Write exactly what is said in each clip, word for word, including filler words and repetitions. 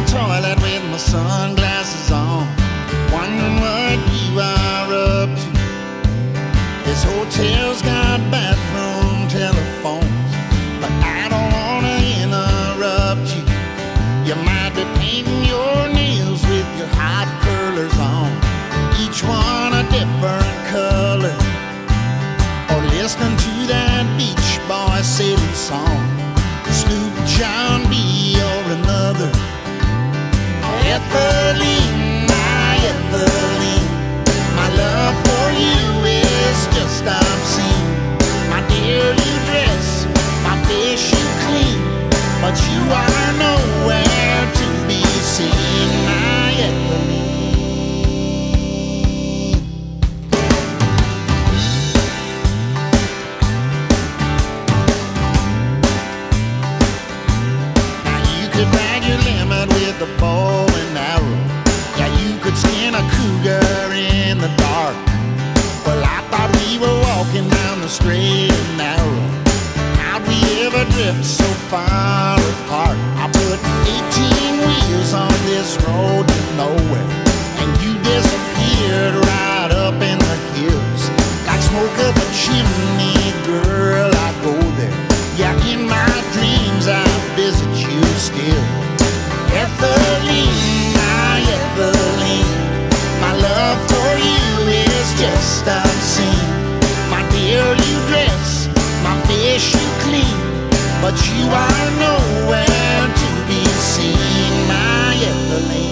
toilet with my sunglasses on, wondering what you are up to. This hotel's got bathroom telephones, but I don't wanna interrupt you. You might be painting your nails with your hot curlers on, each one a different color, or listening to that Beach Boys sailing song, Sloop John B. or another. Ethelene, my Ethelene, my love for you is just obscene. My dear, you dress, my fish you clean, but you are nowhere to be seen, my Ethelene. Now you could bag your limit with a bow and arrow. Yeah, you could skin a cougar in the dark. Well, I thought we were walking down the straight and narrow. How'd we ever drift so far apart? I put eighteen wheels on this road to nowhere, and you disappeared right up in the hills. Like smoke up a chimney, girl, I go there. Yeah, in my dreams I visit you still. Ethelene, my Ethelene, my love for you is just obscene. My dear, you dress, my fish you clean, but you are nowhere to be seen, my Ethelene.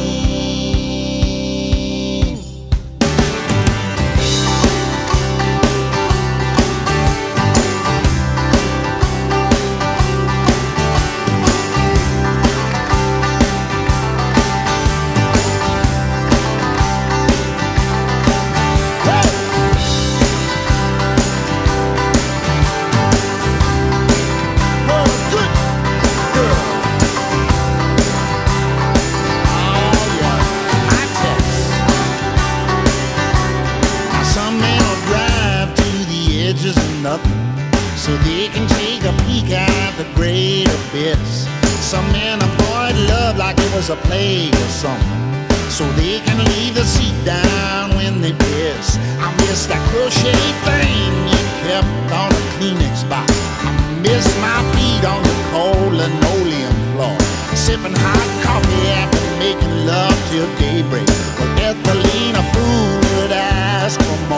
So they can take a peek at the great abyss. Some men avoid love like it was a plague or something, so they can leave the seat down when they piss. I miss that crochet thing you kept on a Kleenex box. I miss my feet on the cold linoleum floor, sipping hot coffee after making love till daybreak. But Ethelene, a fool would ask for more.